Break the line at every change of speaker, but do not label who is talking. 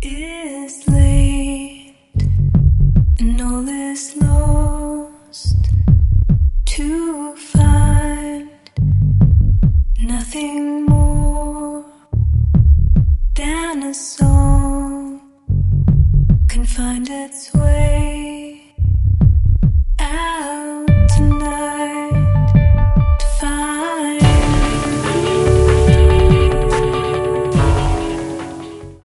It's late and all is lost to find nothing more than a song can find its way